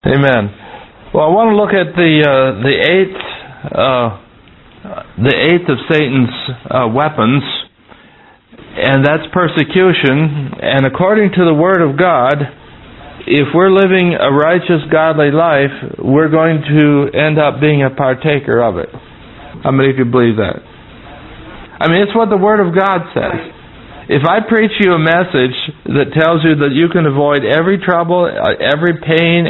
Amen. Well, I want to look at the eighth of Satan's weapons, and that's persecution. And according to the Word of God, if we're living a righteous, godly life, we're going to end up being a partaker of it. How many of you believe that? I mean, it's what the Word of God says. If I preach you a message that tells you that you can avoid every trouble, every pain,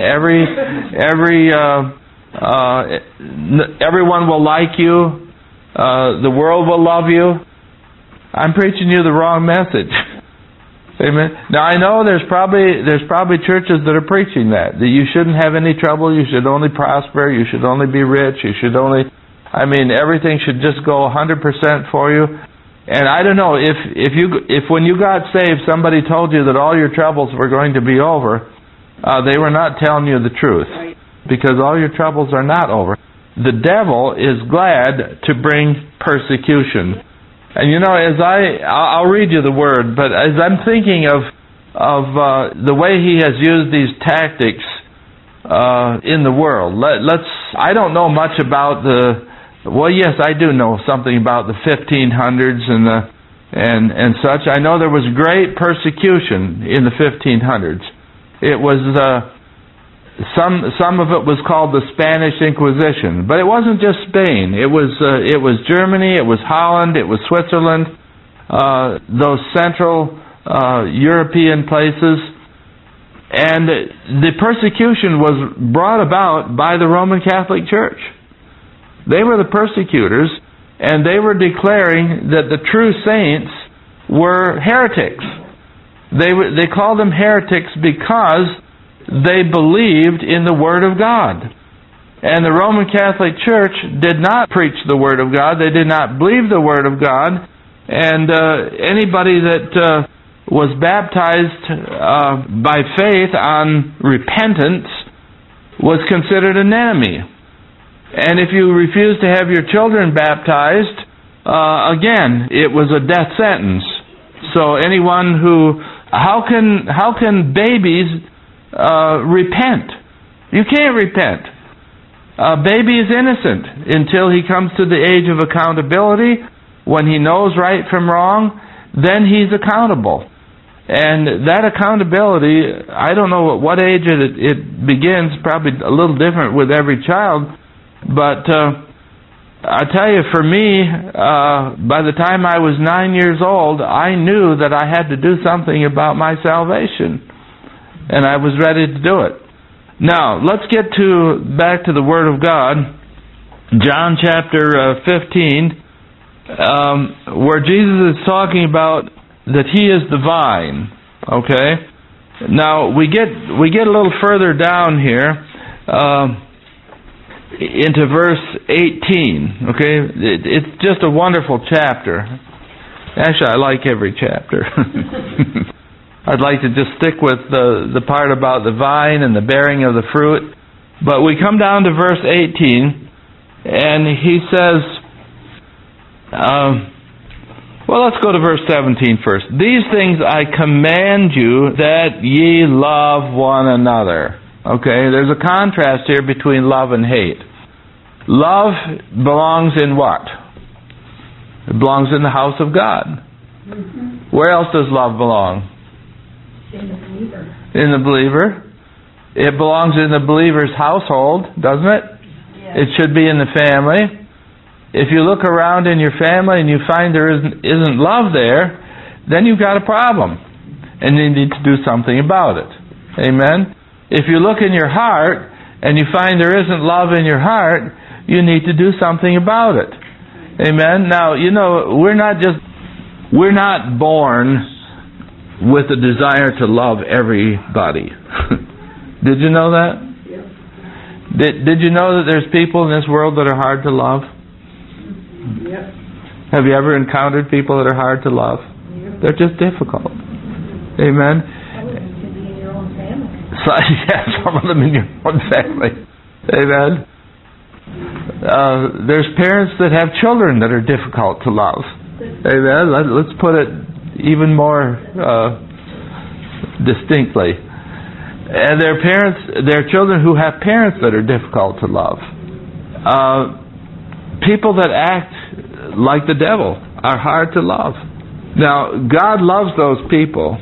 everyone will like you, the world will love you, I'm preaching you the wrong message. Amen. Now I know there's probably churches that are preaching that you shouldn't have any trouble, you should only prosper, you should only be rich, everything should just go 100% for you. And I don't know, if when you got saved somebody told you that all your troubles were going to be over, they were not telling you the truth. Because all your troubles are not over. The devil is glad to bring persecution. And I'll read you the word, but as I'm thinking of the way he has used these tactics in the world, I don't know much about well, yes, I do know something about the 1500s and such. I know there was great persecution in the 1500s. It was some of it was called the Spanish Inquisition, but it wasn't just Spain. It was Germany, it was Holland, it was Switzerland, those central European places, and the persecution was brought about by the Roman Catholic Church. They were the persecutors, and they were declaring that the true saints were heretics. They called them heretics because they believed in the Word of God. And the Roman Catholic Church did not preach the Word of God. They did not believe the Word of God. And anybody that was baptized by faith on repentance was considered an enemy. And if you refused to have your children baptized, again, it was a death sentence. So anyone how can babies repent? You can't repent. A baby is innocent until he comes to the age of accountability. When he knows right from wrong, then he's accountable. And that accountability, I don't know at what age it begins, probably a little different with every child. But I tell you, for me, by the time I was 9 years old, I knew that I had to do something about my salvation. And I was ready to do it. Now, let's get back to the Word of God. John chapter 15, where Jesus is talking about that He is the vine. Okay? Now, we get a little further down here. Into verse 18, okay? It's just a wonderful chapter. Actually, I like every chapter. I'd like to just stick with the part about the vine and the bearing of the fruit. But we come down to verse 18, and he says, well, let's go to verse 17 first. These things I command you that ye love one another. Okay, there's a contrast here between love and hate. Love belongs in what? It belongs in the house of God. Mm-hmm. Where else does love belong? In the believer. In the believer. It belongs in the believer's household, doesn't it? Yeah. It should be in the family. If you look around in your family and you find there isn't love there, then you've got a problem. And you need to do something about it. Amen? If you look in your heart and you find there isn't love in your heart, you need to do something about it. Amen? Now, we're not born with a desire to love everybody. Did you know that? Yeah. Did you know that there's people in this world that are hard to love? Yeah. Have you ever encountered people that are hard to love? Yeah. They're just difficult. Amen? Some of them in your own family. Amen. There's parents that have children that are difficult to love. Amen. Let's put it even more distinctly. And their children who have parents that are difficult to love. People that act like the devil are hard to love. Now, God loves those people.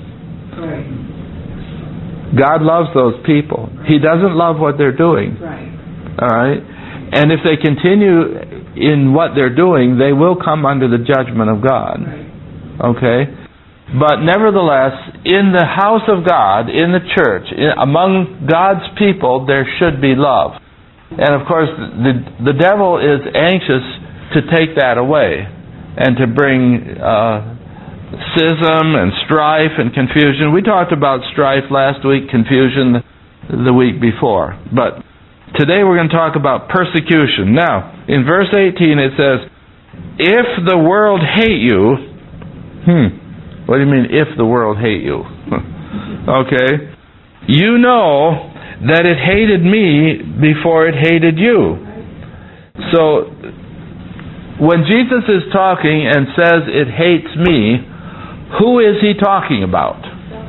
God loves those people. He doesn't love what they're doing. All right? And if they continue in what they're doing, they will come under the judgment of God. Okay? But nevertheless, in the house of God, in the church, among God's people, there should be love. And of course, the devil is anxious to take that away and to bring schism and strife and confusion. We talked about strife last week, confusion the week before. But today we're going to talk about persecution. Now, in verse 18 it says, if the world hate you... What do you mean, if the world hate you? Okay. You know that it hated me before it hated you. So, when Jesus is talking and says it hates me, who is he talking about?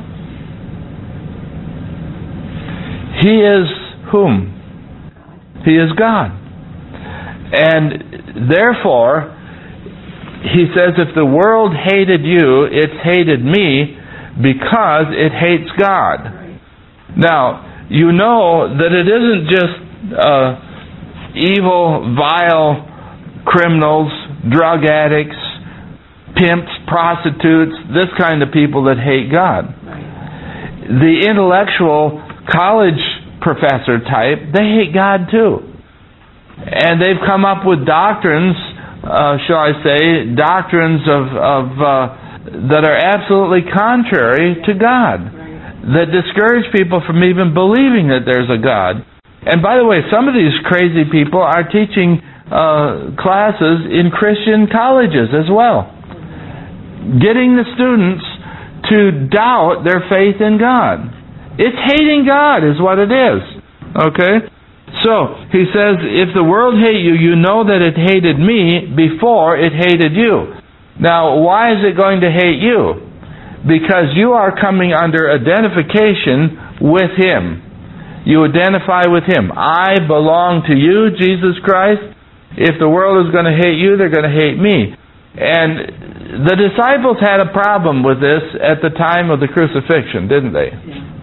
He is whom? He is God. And therefore, he says, if the world hated you, it's hated me because it hates God. Now, you know that it isn't just evil, vile criminals, drug addicts, pimps, prostitutes, this kind of people that hate God. The intellectual college professor type, they hate God too. And they've come up with doctrines, shall I say, doctrines that are absolutely contrary to God, that discourage people from even believing that there's a God. And by the way, some of these crazy people are teaching classes in Christian colleges as well, getting the students to doubt their faith in God. It's hating God is what it is. Okay? So, he says, if the world hate you, you know that it hated me before it hated you. Now, why is it going to hate you? Because you are coming under identification with Him. You identify with Him. I belong to you, Jesus Christ. If the world is going to hate you, they're going to hate me. And the disciples had a problem with this at the time of the crucifixion, didn't they?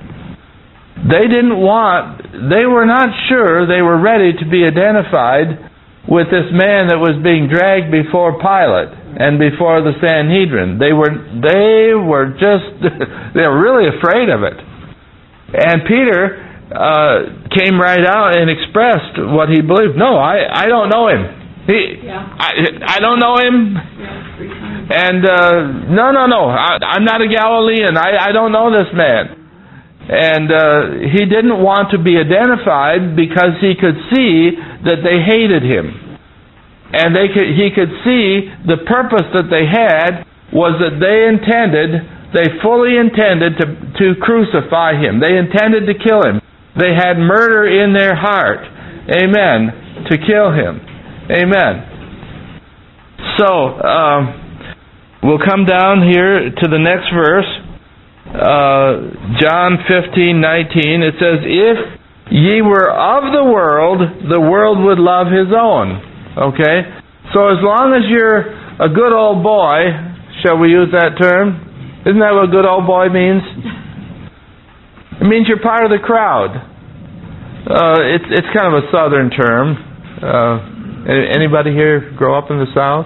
They were not sure they were ready to be identified with this man that was being dragged before Pilate and before the Sanhedrin. They were really afraid of it. And Peter came right out and expressed what he believed. No, I don't know him. I don't know him. And no, I'm not a Galilean. I don't know this man. And he didn't want to be identified because he could see that they hated him. And he could see the purpose that they had was that they fully intended to crucify him. They intended to kill him. They had murder in their heart. Amen. To kill him. Amen. So, we'll come down here to the next verse. John 15:19, it says, if ye were of the world would love his own. Okay? So as long as you're a good old boy, shall we use that term? Isn't that what good old boy means? It means you're part of the crowd. It's kind of a southern term. Anybody here grow up in the South?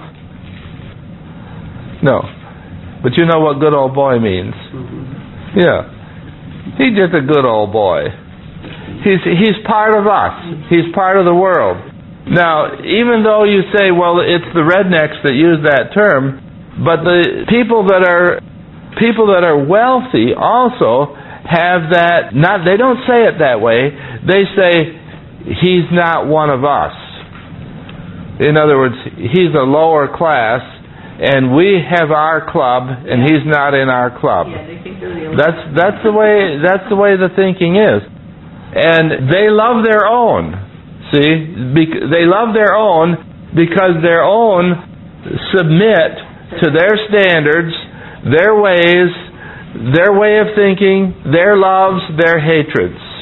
No. But you know what good old boy means. Yeah. He's just a good old boy. He's part of us. He's part of the world. Now, even though you say, well, it's the rednecks that use that term, but the people that are wealthy also have that. They don't say it that way. They say he's not one of us. In other words, he's a lower class, and we have our club, and he's not in our club. Yeah, they think they're the that's the way the thinking is, and they love their own. See, they love their own because their own submit to their standards, their ways, their way of thinking, their loves, their hatreds.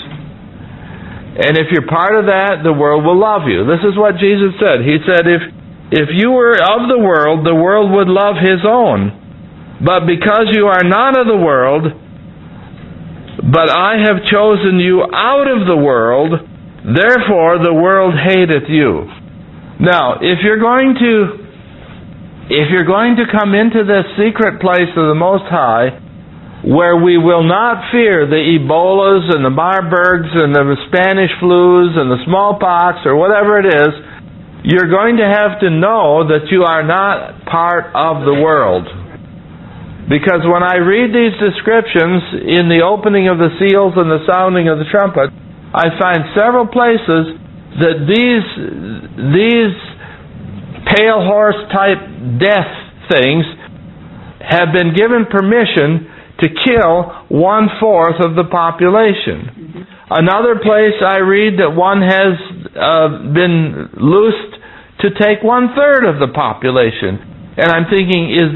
And if you're part of that, the world will love you. This is what Jesus said. He said, if you were of the world would love His own. But because you are not of the world, but I have chosen you out of the world, therefore the world hateth you. Now, if you're going to come into this secret place of the Most High, where we will not fear the Ebolas and the Marburgs and the Spanish flus and the smallpox or whatever it is, you're going to have to know that you are not part of the world. Because when I read these descriptions in the opening of the seals and the sounding of the trumpet, I find several places that these pale horse type death things have been given permission to kill 1/4 of the population. Another place I read that one has been loosed to take 1/3 of the population. And I'm thinking, is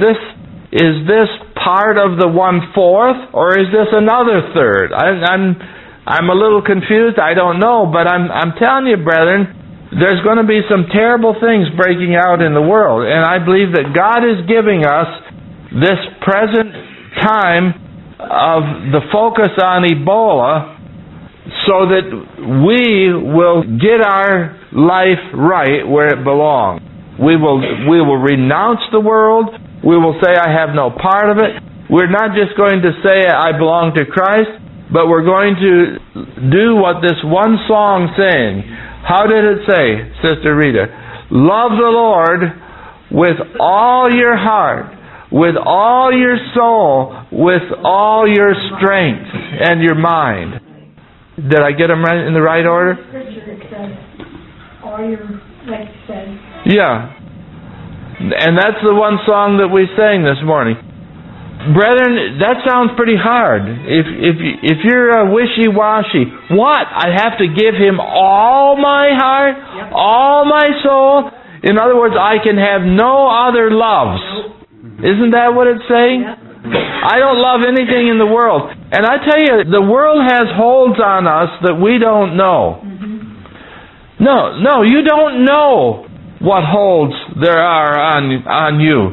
this part of the 1/4, or is this another third? I'm a little confused. I don't know, but I'm telling you, brethren, there's going to be some terrible things breaking out in the world, and I believe that God is giving us this present time of the focus on Ebola so that we will get our life right where it belongs. We will renounce the world. We will say, I have no part of it. We're not just going to say, I belong to Christ, but we're going to do what this one song sang. How did it say, Sister Rita? Love the Lord with all your heart, with all your soul, with all your strength and your mind. Did I get them right in the right order? Scripture it says, all your, like you said. Yeah. And that's the one song that we sang this morning. Brethren, that sounds pretty hard. If you're wishy-washy, what? I have to give Him all my heart, yep, all my soul? In other words, I can have no other loves. Nope. Isn't that what it's saying? Yep. I don't love anything in the world. And I tell you, the world has holds on us that we don't know. Mm-hmm. No, you don't know what holds there are on you.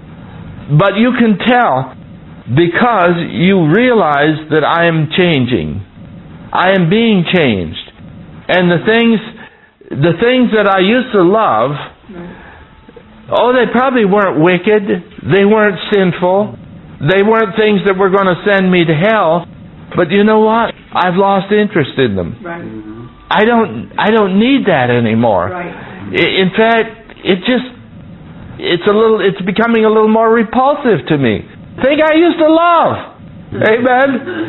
But you can tell because you realize that I am changing. I am being changed. And the things that I used to love, they probably weren't wicked. They weren't sinful. They weren't things that were going to send me to hell. But you know what? I've lost interest in them. Right. I don't need that anymore. Right. In fact, it's becoming a little more repulsive to me. Thing I used to love. Amen.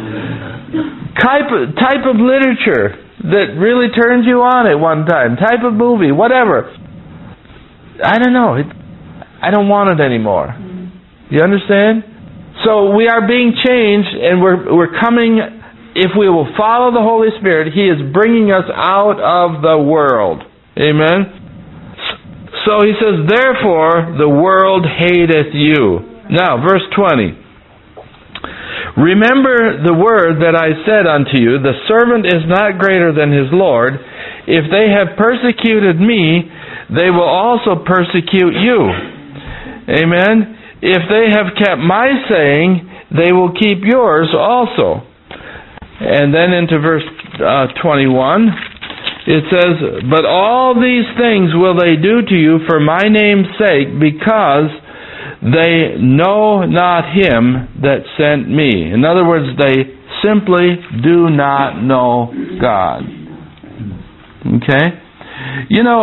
Type of literature that really turns you on at one time. Type of movie, whatever. I don't know. I don't want it anymore. You understand? So we are being changed, and we're coming. If we will follow the Holy Spirit, He is bringing us out of the world. Amen? So He says, therefore the world hateth you. Now, verse 20. Remember the word that I said unto you, the servant is not greater than his Lord. If they have persecuted me, they will also persecute you. Amen? If they have kept my saying, they will keep yours also. And then into verse 21, it says, but all these things will they do to you for my name's sake, because they know not Him that sent me. In other words, they simply do not know God. Okay? You know,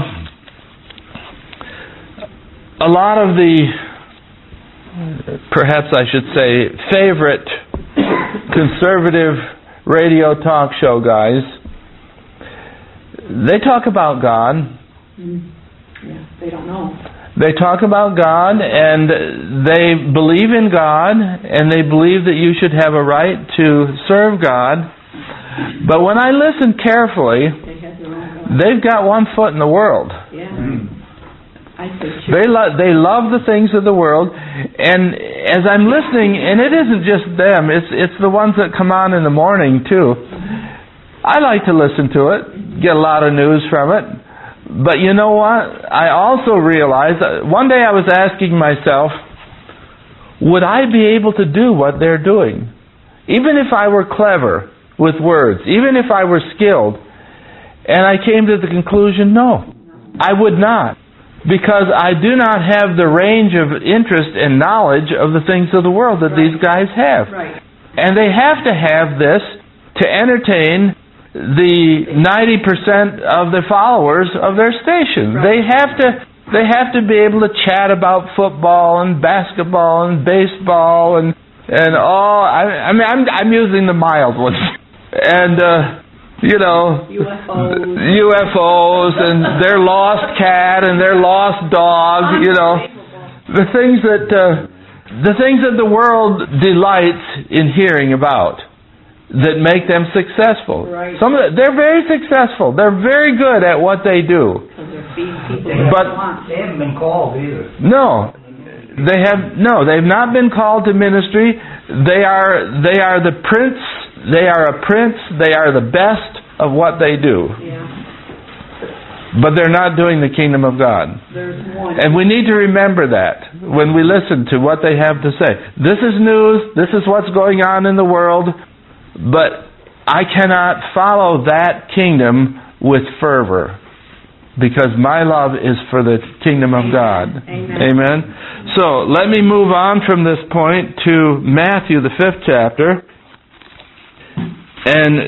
a lot of the, perhaps I should say, favorite conservative radio talk show guys, they talk about God. Yeah, they don't know. They talk about God, and they believe in God, and they believe that you should have a right to serve God. But when I listen carefully, they've got one foot in the world. Yeah. They love the things of the world, and as I'm listening, and it isn't just them, it's the ones that come on in the morning too. I like to listen to it, get a lot of news from it. But you know what? I also realized, one day I was asking myself, would I be able to do what they're doing? Even if I were clever with words, even if I were skilled. And I came to the conclusion, no, I would not. Because I do not have the range of interest and knowledge of the things of the world that these guys have. Right. And they have to have this to entertain the 90% of the followers of their station. Right. They have to be able to chat about football and basketball and baseball and all. I mean, I'm using the mild ones. And UFOs and their lost cat and their lost dog. The things that the world delights in hearing about, that make them successful. Right. They're very successful. They're very good at what they do. But they haven't been called either. No, they've not been called to ministry. They are the prince. They are a prince. They are the best of what they do. Yeah. But they're not doing the kingdom of God. There's one. And we need to remember that when we listen to what they have to say. This is news. This is what's going on in the world. But I cannot follow that kingdom with fervor, because my love is for the kingdom of God. Amen. So let me move on from this point to Matthew, the 5th chapter. And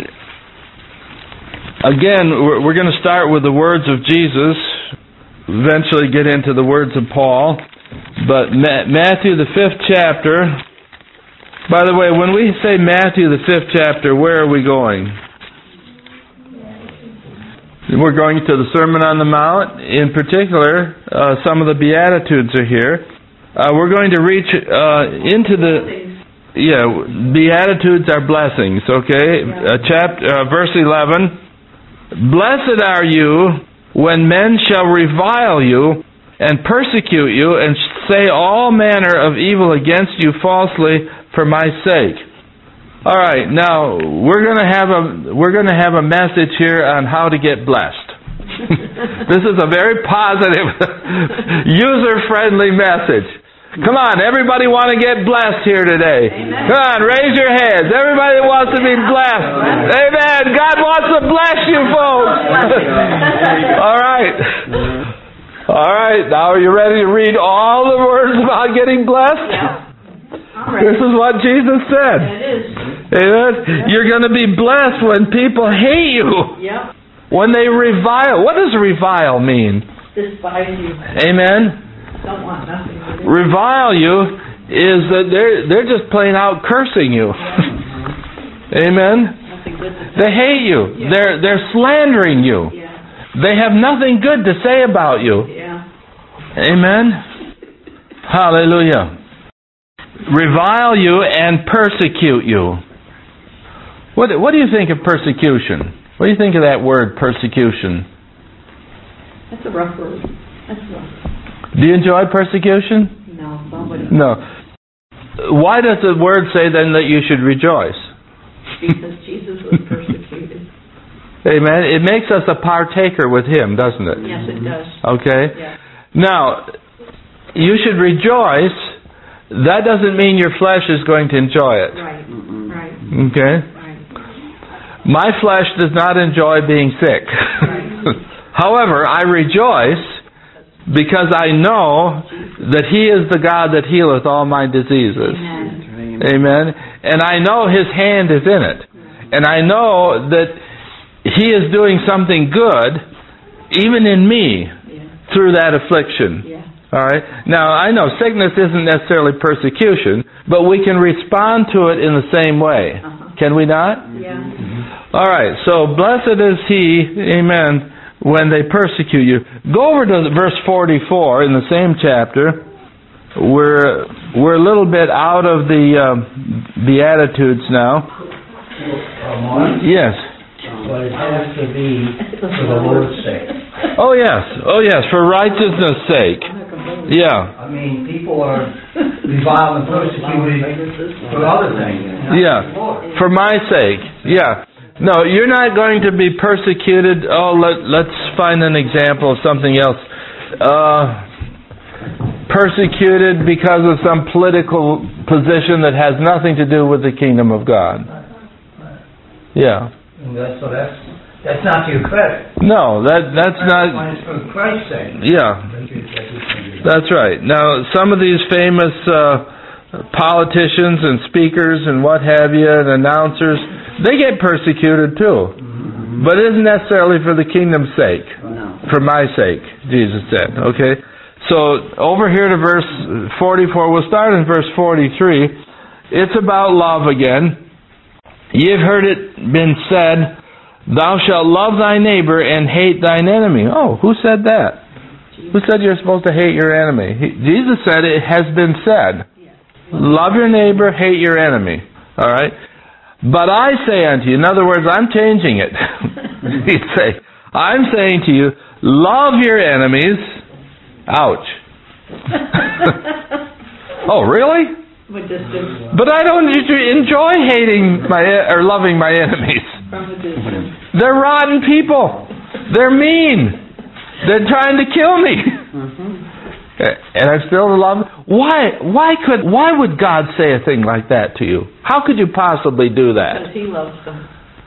again, we're going to start with the words of Jesus, eventually get into the words of Paul. But Matthew, the 5th chapter. By the way, when we say Matthew, the 5th chapter, where are we going? We're going to the Sermon on the Mount. In particular, some of the Beatitudes are here. We're going to reach into the... Beatitudes are blessings, okay? Verse 11. Blessed are you when men shall revile you and persecute you and say all manner of evil against you falsely for my sake. All right, now we're going to have a message here on how to get blessed. This is a very positive, user-friendly message. Come on, everybody want to get blessed here today. Amen. Come on, raise your hands. Everybody wants to be blessed. Amen. God wants to bless you, folks. All right. All right. Now, are you ready to read all the words about getting blessed? Yeah. This is what Jesus said. It is. Amen. You're going to be blessed when people hate you. Yep. When they revile. What does revile mean? Despise you. Amen. Don't want nothing to do. Revile you is that they're just plain out cursing you. Amen. Nothing good to say. They hate you. Yeah. They're slandering you. Yeah. They have nothing good to say about you. Yeah. Amen. Hallelujah. Revile you and persecute you. What do you think of persecution? What do you think of that word, persecution? That's a rough word. That's rough. Do you enjoy persecution? No, nobody. No. Why does the word say then that you should rejoice? Because Jesus was persecuted. Amen. It makes us a partaker with Him, doesn't it? Yes, it does. Okay. Yeah. Now, you should rejoice. That doesn't mean your flesh is going to enjoy it. Right. Right. Okay. Right. My flesh does not enjoy being sick. Right. However, I rejoice because I know that He is the God that healeth all my diseases. Amen. Amen. And I know His hand is in it. And I know that He is doing something good, even in me, through that affliction. Yeah. All right. Now, I know sickness isn't necessarily persecution, but we can respond to it in the same way. Can we not? Yeah. All right. So, blessed is he, amen, when they persecute you. Go over to verse 44 in the same chapter. We're a little bit out of the Beatitudes now. Yes. But it has to be for the Lord's sake. Oh yes, for righteousness' sake. Yeah. I mean, people are reviled and persecuted for other things. Yeah. For my sake. Yeah. No, you're not going to be persecuted. Oh, let's find an example of something else. Persecuted because of some political position that has nothing to do with the kingdom of God. Yeah. And that's not to your credit. No, that's not. When it's for Christ's sake. Yeah. That's right. Now, some of these famous politicians and speakers and what have you, and announcers, they get persecuted too. But it isn't necessarily for the kingdom's sake. For my sake, Jesus said. Okay? So, over here to verse 44, we'll start in verse 43. It's about love again. You've heard it been said, thou shalt love thy neighbor and hate thine enemy. Oh, who said that? Who said you're supposed to hate your enemy? Jesus said it has been said. Love your neighbor, hate your enemy. Alright? But I say unto you, in other words, I'm changing it. I'm saying to you, love your enemies. Ouch. Oh, really? But I don't enjoy hating or loving my enemies. They're rotten people. They're mean. They're trying to kill me. And I'm still in love. Why would God say a thing like that to you? How could you possibly do that? Because He loves them.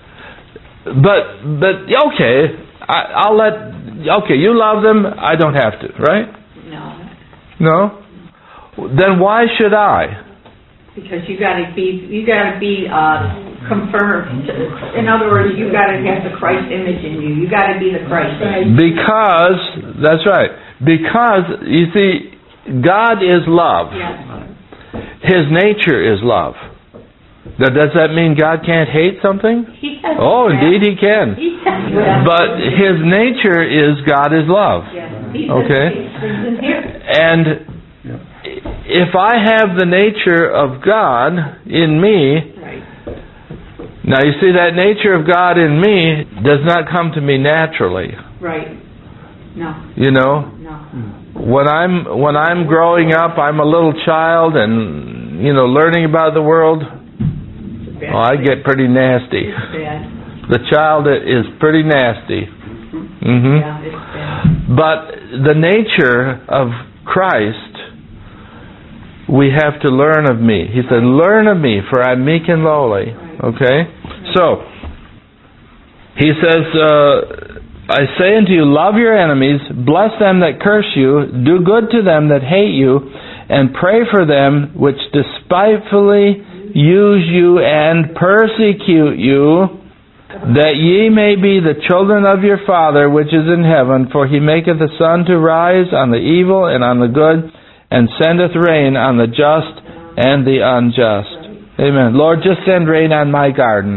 But okay, okay, you love them, I don't have to, right? No? Then why should I? Because you got to be confirmed. In other words, you got to have the Christ image in you. You got to be the Christ image. Because that's right. Because you see, God is love. Yes. His nature is love. Now, does that mean God can't hate something? He has. Oh, indeed He can. He has. But His nature is God is love. Yes. Okay? And if I have the nature of God in me, now you see that nature of God in me does not come to me naturally. Right. No. You know? No. When I'm growing up, I'm a little child and, learning about the world, I get pretty nasty. It's bad. The child is pretty nasty. Mm-hmm. Yeah, it's bad. But the nature of Christ, we have to learn of me. He said, learn of me, for I'm meek and lowly. Okay? So, He says, I say unto you, love your enemies, bless them that curse you, do good to them that hate you, and pray for them which despitefully use you and persecute you, that ye may be the children of your Father which is in heaven, for He maketh the sun to rise on the evil and on the good, and sendeth rain on the just and the unjust. Amen. Lord, just send rain on my garden.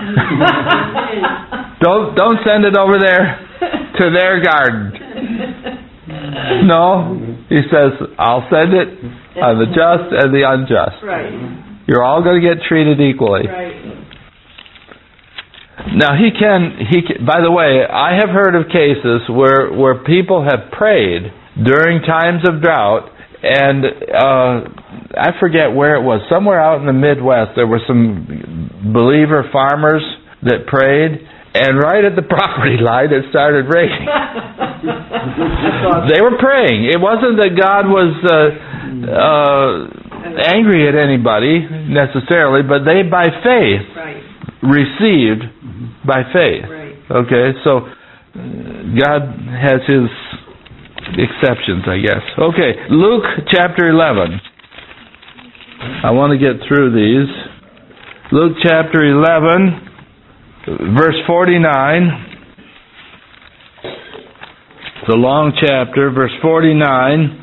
Don't send it over there to their garden. No. He says, I'll send it on the just and the unjust. Right. You're all going to get treated equally. Right. Now he can, by the way, I have heard of cases where people have prayed during times of drought, and I forget where it was, somewhere out in the Midwest, there were some believer farmers that prayed, and right at the property line it started raining. They were praying. It wasn't that God was angry at anybody necessarily, but they by faith received by faith. Okay, so God has His exceptions, I guess. Okay, Luke chapter 11. I want to get through these. Luke chapter 11, verse 49. It's a long chapter, verse 49.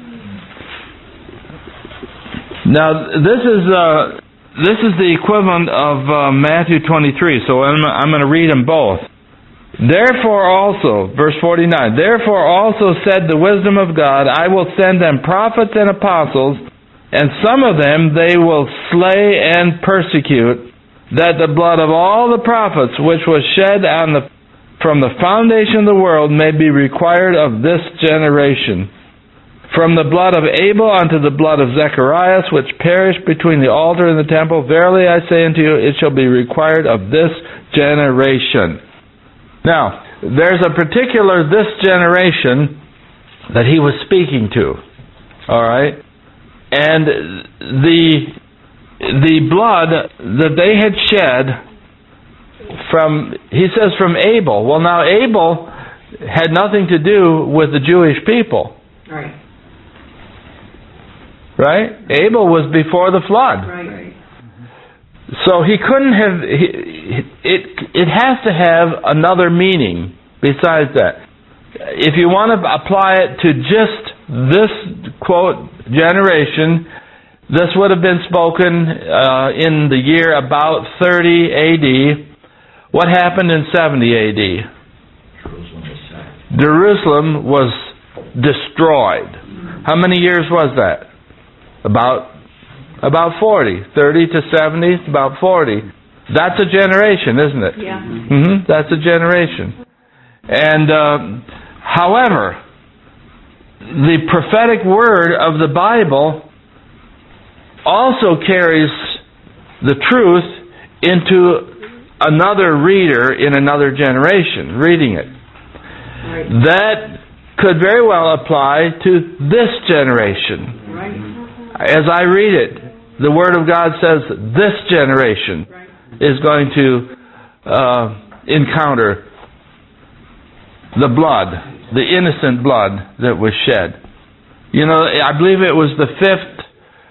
Now, this is the equivalent of Matthew 23, so I'm going to read them both. Therefore also, verse 49, therefore also said the wisdom of God, I will send them prophets and apostles, and some of them they will slay and persecute, that the blood of all the prophets which was shed from the foundation of the world may be required of this generation. from the blood of Abel unto the blood of Zacharias, which perished between the altar and the temple. Verily I say unto you, it shall be required of this generation. Now, there's a particular this generation that he was speaking to. All right? And the blood that they had shed from, he says, from Abel. Well, now Abel had nothing to do with the Jewish people. Right. Right? Abel was before the flood. Right. So he couldn't have, it has to have another meaning besides that. If you want to apply it to just this, quote, generation, this would have been spoken in the year about 30 AD. What happened in 70 AD? Jerusalem was destroyed. How many years was that? About 40. 30 to 70, about 40. That's a generation, isn't it? Yeah. That's a generation. And, however, the prophetic word of the Bible also carries the truth into another reader in another generation reading it. Right. That could very well apply to this generation. Right. As I read it, the Word of God says this generation is going to encounter the blood, the innocent blood that was shed. You know, I believe it was the fifth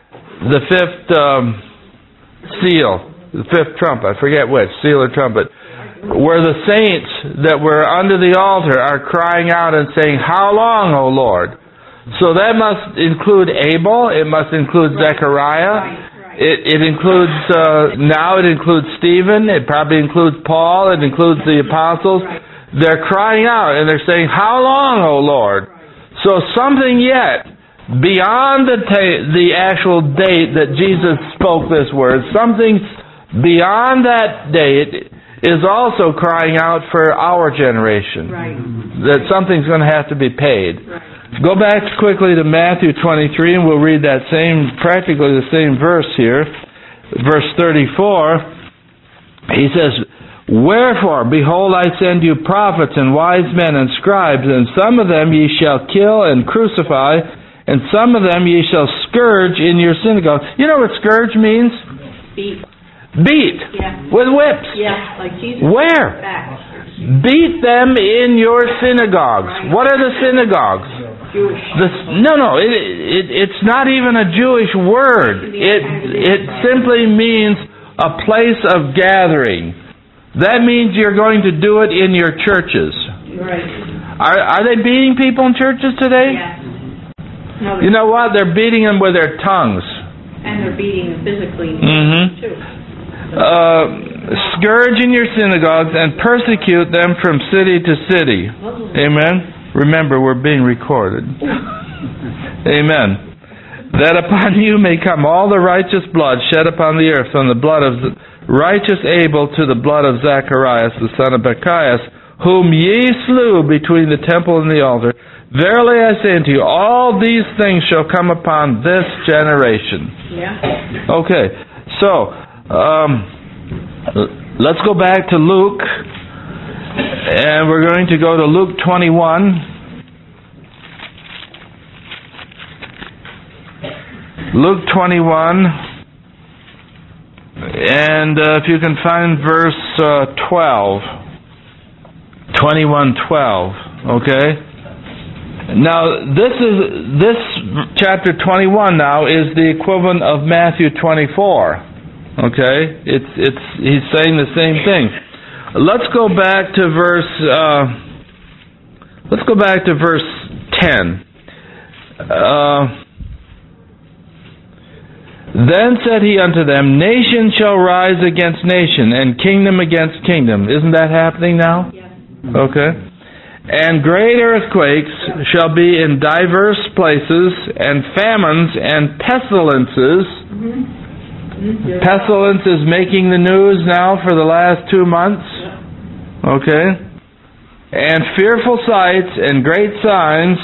seal, the fifth trumpet, I forget which, seal or trumpet, where the saints that were under the altar are crying out and saying, "How long, O Lord?" So that must include Abel, it must include Zechariah, it includes, now it includes Stephen, it probably includes Paul, it includes the apostles. They're crying out and they're saying, "How long, O Lord?" So something yet beyond the actual date that Jesus spoke this word, something beyond that date is also crying out for our generation. Right. That something's going to have to be paid. Right. Go back quickly to Matthew 23 and we'll read that practically the same verse here. Verse 34. He says, "Wherefore, behold, I send you prophets and wise men and scribes, and some of them ye shall kill and crucify, and some of them ye shall scourge in your synagogues." You know what scourge means? Beat. Yeah. With whips. Yeah, like Jesus. Where? Back. Beat them in your synagogues. Right. What are the synagogues? Jewish. No. It's not even a Jewish word. It simply means a place of gathering. That means you're going to do it in your churches. Right. Are they beating people in churches today? Yes. No, you know what? They're beating them with their tongues. And they're beating them physically too. Scourge in your synagogues and persecute them from city to city. Amen. Remember, we're being recorded. Amen. That upon you may come all the righteous blood shed upon the earth, from the blood of righteous Abel to the blood of Zacharias, the son of Barachias, whom ye slew between the temple and the altar. Verily I say unto you, all these things shall come upon this generation. Yeah. Okay, so let's go back to Luke, and we're going to go to Luke 21. Luke 21, and if you can find verse 12. 21:12. Okay. Now this chapter 21 now is the equivalent of Matthew 24. Okay, he's saying the same thing. Let's go back to verse 10. Then said he unto them, nation shall rise against nation, and kingdom against kingdom. Isn't that happening now? Yes. Okay. And great earthquakes shall be in diverse places, and famines and pestilences. Mm-hmm. Pestilence is making the news now for the last 2 months. Okay. And fearful sights and great signs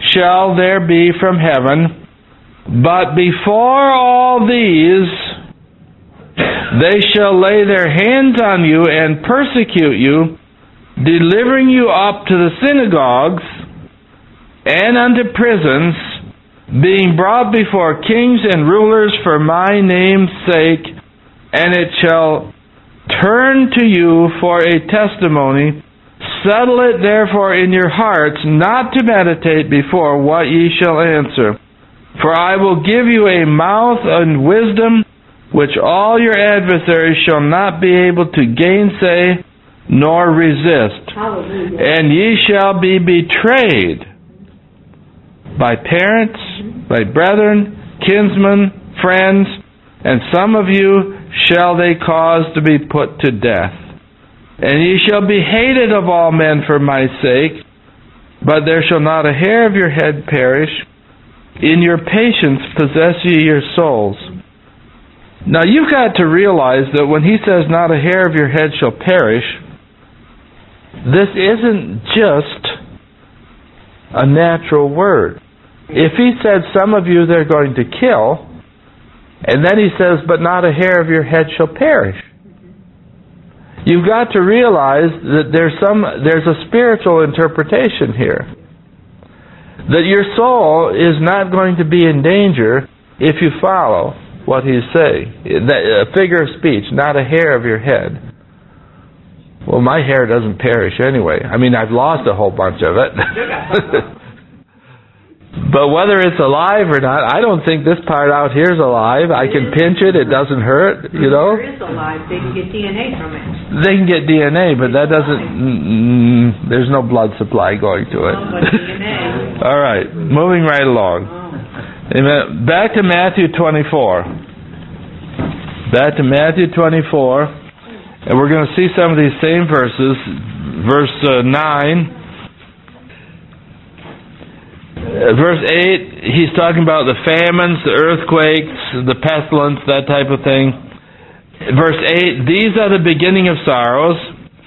shall there be from heaven. But before all these, they shall lay their hands on you and persecute you, delivering you up to the synagogues and unto prisons, being brought before kings and rulers for my name's sake, and it shall turn to you for a testimony. Settle it therefore in your hearts, not to meditate before what ye shall answer. For I will give you a mouth and wisdom, which all your adversaries shall not be able to gainsay nor resist. Hallelujah. And ye shall be betrayed by parents, by brethren, kinsmen, friends, and some of you shall they cause to be put to death. And ye shall be hated of all men for my sake, but there shall not a hair of your head perish. In your patience possess ye your souls. Now you've got to realize that when he says not a hair of your head shall perish, this isn't just a natural word. If he said some of you they're going to kill, and then he says, but not a hair of your head shall perish. You've got to realize that there's a spiritual interpretation here. That your soul is not going to be in danger if you follow what he's saying. A figure of speech, not a hair of your head. Well, my hair doesn't perish anyway. I mean, I've lost a whole bunch of it. But whether it's alive or not, I don't think this part out here is alive. I can pinch it, it doesn't hurt, you know. It is alive. They can get DNA from it. They can get DNA, but that doesn't, there's no blood supply going to it. Oh, but DNA. All right, moving right along. Amen. Back to Matthew 24. Back to Matthew 24. And we're going to see some of these same verses. Verse 9. Verse 8, he's talking about the famines, the earthquakes, the pestilence, that type of thing. Verse 8, these are the beginning of sorrows.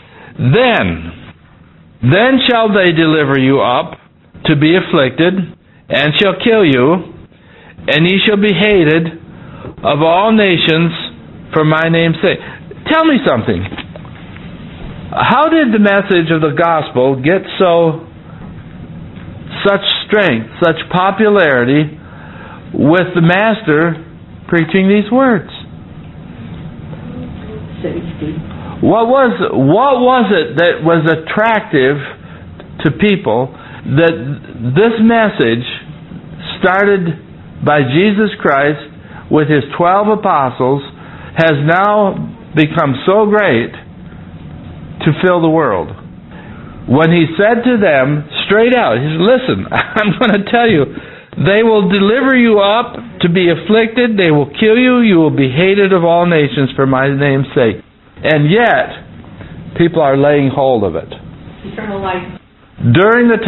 Then shall they deliver you up to be afflicted, and shall kill you, and ye shall be hated of all nations for my name's sake. Tell me something. How did the message of the gospel get such strength, such popularity with the master preaching these words? Safety. What was it that was attractive to people that this message started by Jesus Christ with his 12 apostles has now become so great to fill the world? When he said to them straight out, he said, listen, I'm going to tell you, they will deliver you up to be afflicted, they will kill you, you will be hated of all nations for my name's sake. And yet, people are laying hold of it. Eternal life. During the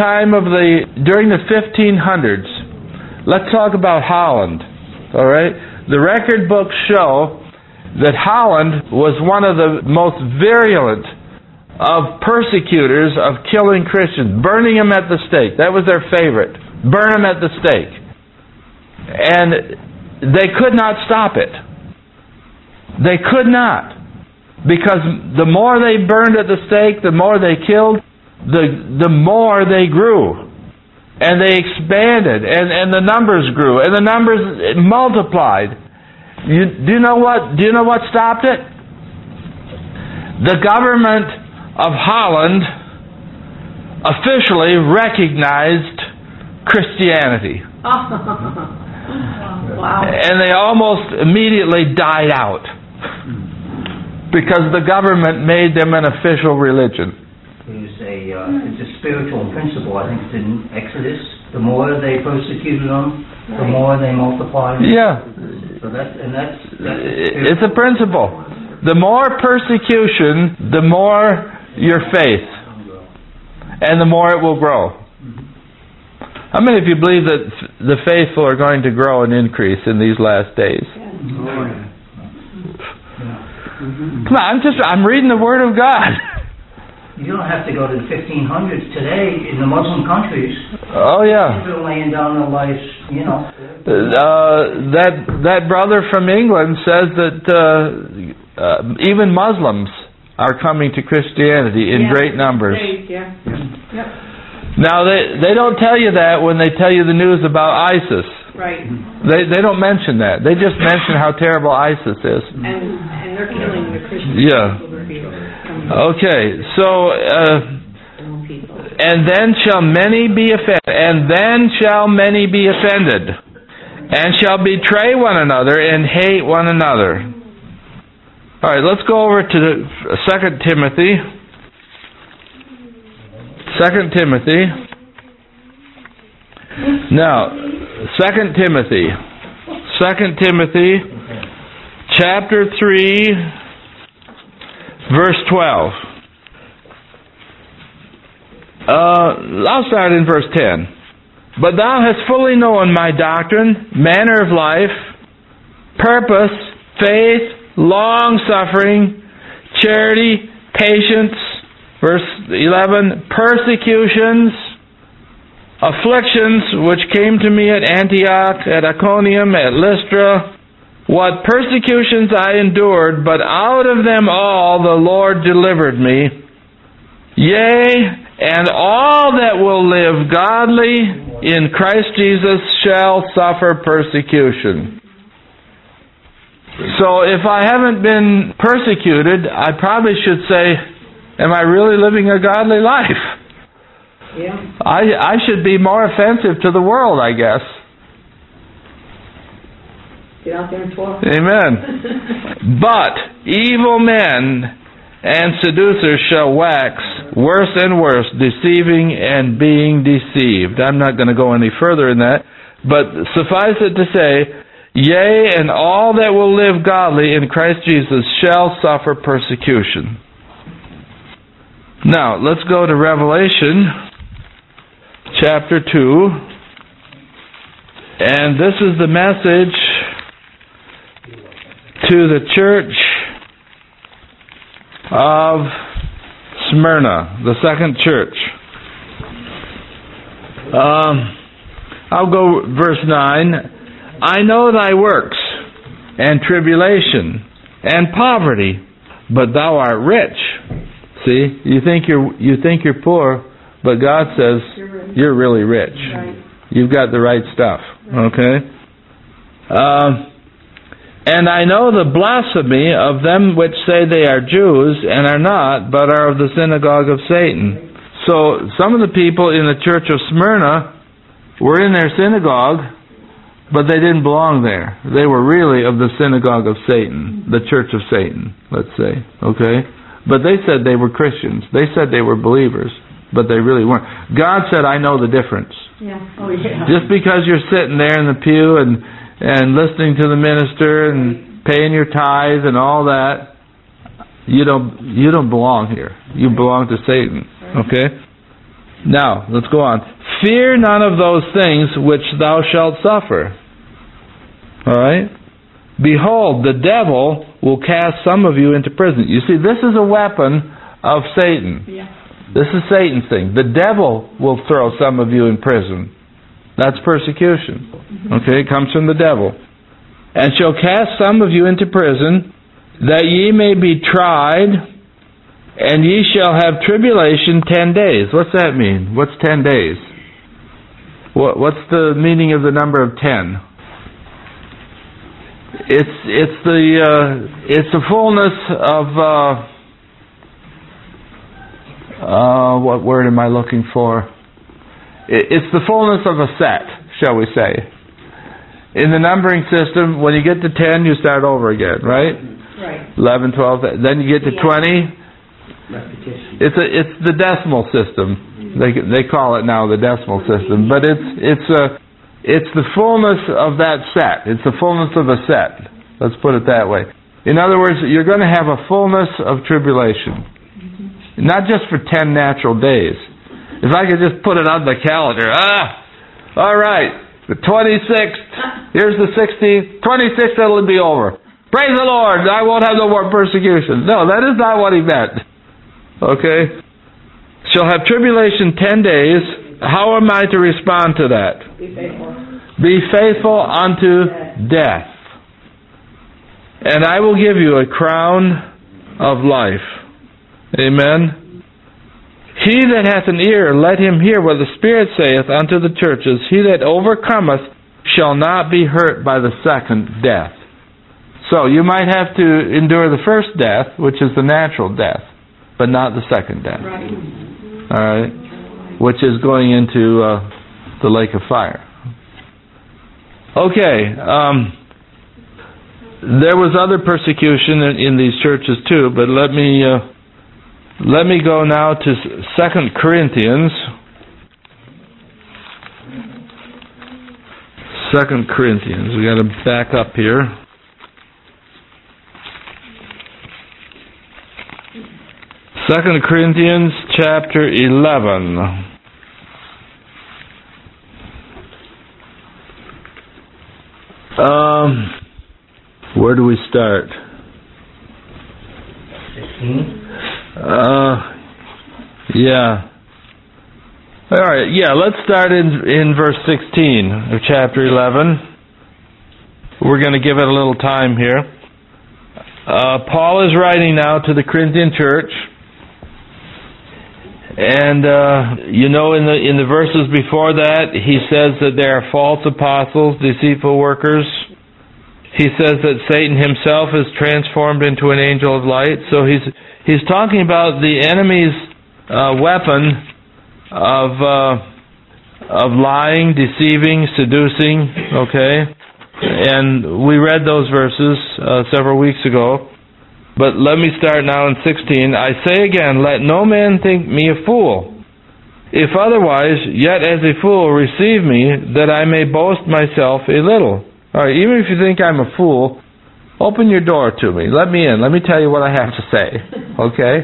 1500s, let's talk about Holland. All right? The record books show that Holland was one of the most virulent of persecutors of killing Christians, burning them at the stake. That was their favorite. Burn them at the stake. And they could not stop it. They could not. Because the more they burned at the stake, the more they killed, the more they grew. And they expanded, and the numbers grew, and the numbers multiplied. Do you know what stopped it? The government of Holland officially recognized Christianity. Wow. And they almost immediately died out because the government made them an official religion. It's a spiritual principle. I think it's in Exodus. The more they persecuted them, the more they multiplied. Yeah. So that's it's a principle. The more persecution, the more your faith, and the more it will grow. How many of you believe that the faithful are going to grow and increase in these last days? Come on, I'm reading the Word of God. You don't have to go to the 1500s today in the Muslim countries. Oh yeah. They're laying down their lives, you know. That brother from England says that even Muslims are coming to Christianity in great numbers. Yeah. Yep. Now they don't tell you that when they tell you the news about ISIS. Right. They don't mention that. They just mention how terrible ISIS is. And they're killing the Christians. Yeah. Okay, so and then shall many be offended, and shall betray one another and hate one another. All right, let's go over to 2 Timothy. 2 Timothy. Now, 2 Timothy, chapter 3. Verse 12. I'll start in verse 10. But thou hast fully known my doctrine, manner of life, purpose, faith, long-suffering, charity, patience. Verse 11. Persecutions, afflictions, which came to me at Antioch, at Iconium, at Lystra. What persecutions I endured, but out of them all the Lord delivered me. Yea, and all that will live godly in Christ Jesus shall suffer persecution. So if I haven't been persecuted, I probably should say, am I really living a godly life? Yeah. I should be more offensive to the world, I guess. Get out there and talk. Amen. But evil men and seducers shall wax worse and worse, deceiving and being deceived. I'm not going to go any further in that, but suffice it to say, yea, and all that will live godly in Christ Jesus shall suffer persecution. Now, let's go to Revelation chapter 2. And this is the message to the church of Smyrna, the second church. I'll go verse 9. I know thy works, and tribulation, and poverty, but thou art rich. See, you think you're poor, but God says you're really rich. Right. You've got the right stuff. Okay? And I know the blasphemy of them which say they are Jews, and are not, but are of the synagogue of Satan. So, some of the people in the church of Smyrna were in their synagogue, but they didn't belong there. They were really of the synagogue of Satan, the church of Satan, let's say. Okay? But they said they were Christians. They said they were believers, but they really weren't. God said, I know the difference. Yeah. Oh, yeah. Just because you're sitting there in the pew and listening to the minister and paying your tithe and all that, you don't belong here. You belong to Satan. Okay? Now, let's go on. Fear none of those things which thou shalt suffer. Alright? Behold, the devil will cast some of you into prison. You see, this is a weapon of Satan. Yeah. This is Satan's thing. The devil will throw some of you in prison. That's persecution. Okay, it comes from the devil. And shall cast some of you into prison, that ye may be tried, and ye shall have tribulation 10 days. What's that mean? What's 10 days? What's the meaning of the number of 10? It's the fullness of what word am I looking for? It's the fullness of a set, shall we say. In the numbering system, when you get to 10, you start over again, right? Right. 11, 12, then you get to 20. Repetition. It's the decimal system. They call it now the decimal system, but it's the fullness of that set. It's the fullness of a set. Let's put it that way. In other words, you're going to have a fullness of tribulation. Not just for 10 natural days. If I could just put it on the calendar. All right. The 26th. Here's the 16th. 26th, it'll be over. Praise the Lord. I won't have no more persecution. No, that is not what he meant. Okay? shall have tribulation 10 days. How am I to respond to that? Be faithful. Be faithful unto death. And I will give you a crown of life. Amen. He that hath an ear, let him hear what the Spirit saith unto the churches. He that overcometh shall not be hurt by the second death. So you might have to endure the first death, which is the natural death, but not the second death. Right. All right, which is going into the lake of fire. Okay, there was other persecution in these churches too, but let me go now to 2 Corinthians. 2 Corinthians. We got to back up here. 2 Corinthians chapter 11. Where do we start? 16? Yeah. All right, yeah, let's start in verse 16 of chapter 11. We're going to give it a little time here. Paul is writing now to the Corinthian church. And in the verses before that, he says that there are false apostles, deceitful workers. He says that Satan himself is transformed into an angel of light. So he's talking about the enemy's weapon of lying, deceiving, seducing. Okay, and we read those verses several weeks ago. But let me start now in 16. I say again, let no man think me a fool. If otherwise, yet as a fool receive me, that I may boast myself a little. All right, even if you think I'm a fool, open your door to me. Let me in. Let me tell you what I have to say. Okay?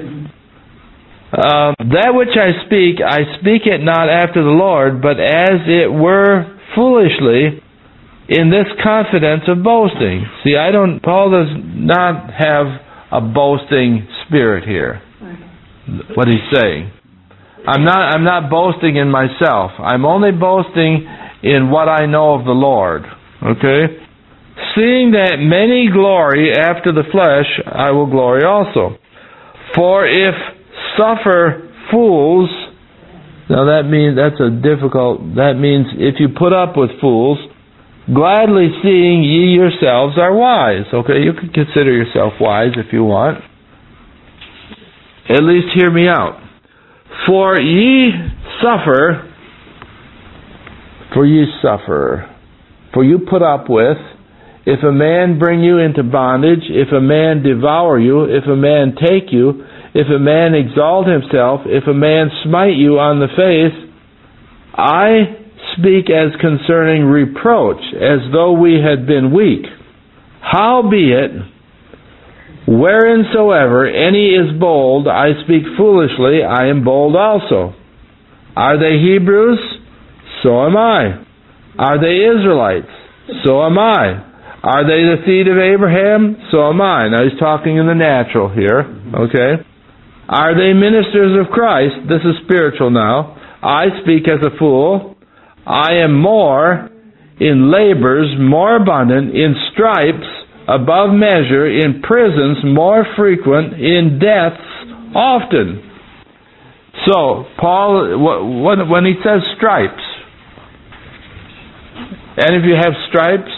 That which I speak it not after the Lord, but as it were foolishly, in this confidence of boasting. See, Paul does not have a boasting spirit here. What he's saying. I'm not boasting in myself. I'm only boasting in what I know of the Lord. Okay? Seeing that many glory after the flesh, I will glory also. For if suffer fools, now that means if you put up with fools, gladly seeing ye yourselves are wise. Okay, you can consider yourself wise if you want. At least hear me out. For ye suffer, for you put up with, if a man bring you into bondage, if a man devour you, if a man take you, if a man exalt himself, if a man smite you on the face, I speak as concerning reproach, as though we had been weak. Howbeit, whereinsoever any is bold, I speak foolishly, I am bold also. Are they Hebrews? So am I. Are they Israelites? So am I. Are they the seed of Abraham? So am I. Now he's talking in the natural here. Okay. Are they ministers of Christ? This is spiritual now. I speak as a fool. I am more in labors, more abundant, in stripes above measure, in prisons more frequent, in deaths often. So, Paul, when he says stripes, any of you have stripes?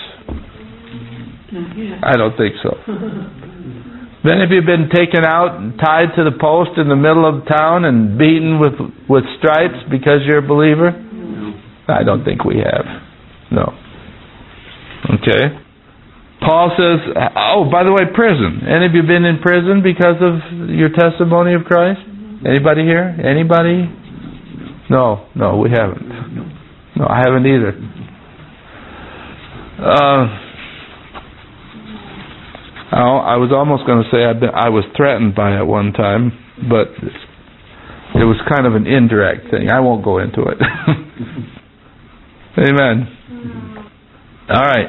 I don't think so. Many of you have been taken out and tied to the post in the middle of town and beaten with stripes because you're a believer? I don't think we have. No. Okay. Paul says, oh, by the way, prison. Any of you been in prison because of your testimony of Christ? Anybody here? Anybody? No, we haven't. No, I haven't either. I was almost going to say I was threatened by it one time, but it was kind of an indirect thing. I won't go into it. Amen. All right.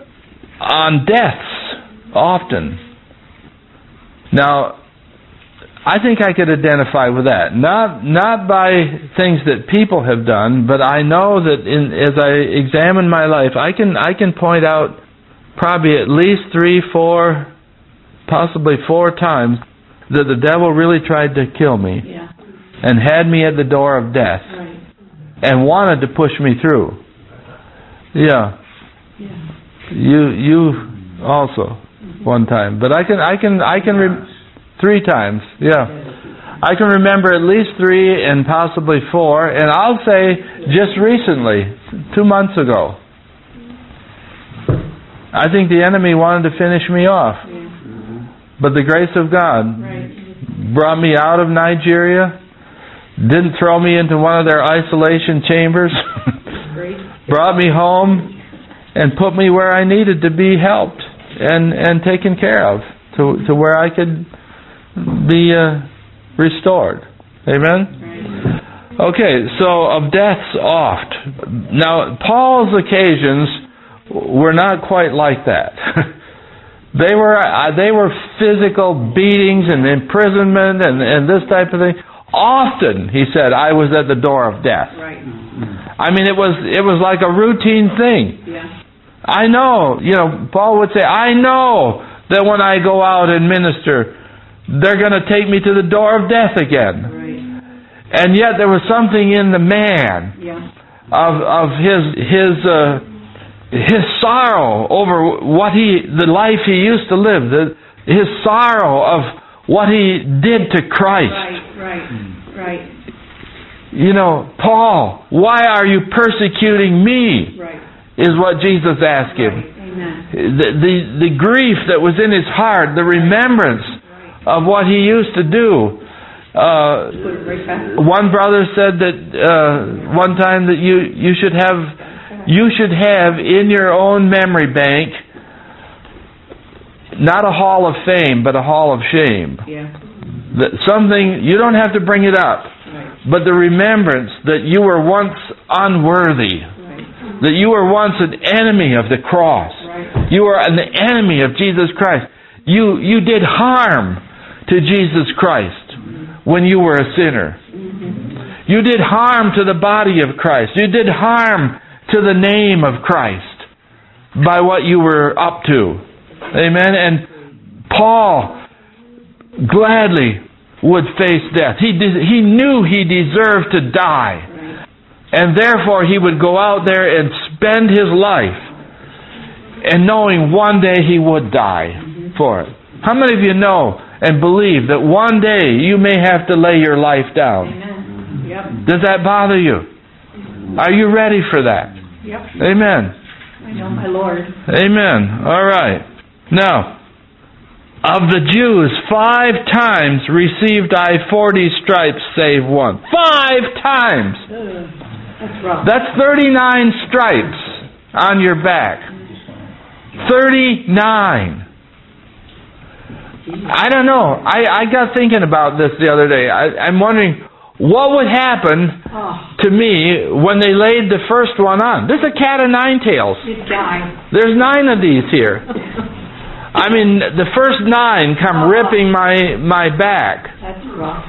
On deaths, often. Now, I think I could identify with that. Not by things that people have done, but I know that as I examine my life, I can point out probably at least 3, 4, possibly 4 times that the devil really tried to kill me and had me at the door of death and wanted to push me through. Yeah. You also one time, but I can 3 times. Yeah. I can remember at least 3 and possibly 4, and I'll say just recently, 2 months ago, I think the enemy wanted to finish me off. But the grace of God brought me out of Nigeria, didn't throw me into one of their isolation chambers, brought me home and put me where I needed to be helped and taken care of to where I could be restored. Amen? Okay, so of deaths oft. Now, Paul's occasions were not quite like that. They were physical beatings and imprisonment and this type of thing. Often, he said, I was at the door of death. Right. I mean, it was like a routine thing. Yeah. I know, Paul would say, I know that when I go out and minister, they're going to take me to the door of death again. Right. And yet there was something in the man of his sorrow over the life he used to live, his sorrow of what he did to Christ. Right. Paul, why are you persecuting me? Right. Is what Jesus asked him. Amen. The grief that was in his heart, the remembrance of what he used to do. One brother said that one time that you should have in your own memory bank not a hall of fame, but a hall of shame. Yeah. Something you don't have to bring it up, but the remembrance that you were once unworthy. That you were once an enemy of the cross. You were an enemy of Jesus Christ. You did harm to Jesus Christ when you were a sinner. You did harm to the body of Christ. You did harm to the name of Christ by what you were up to. Amen. And Paul gladly would face death. He knew he deserved to die. And therefore he would go out there and spend his life and knowing one day he would die for it. How many of you know and believe that one day you may have to lay your life down? Amen. Yep. Does that bother you? Are you ready for that? Yep. Amen. I know my Lord. Amen. All right. Now, of the Jews, 5 times received I 40 stripes save one. 5 times! That's rough. That's 39 stripes on your back. 39. I don't know. I got thinking about this the other day. I'm wondering what would happen to me when they laid the first one on. There's a cat of 9 tails. You'd die. There's 9 of these here. I mean, the first 9 come ripping my back. That's rough.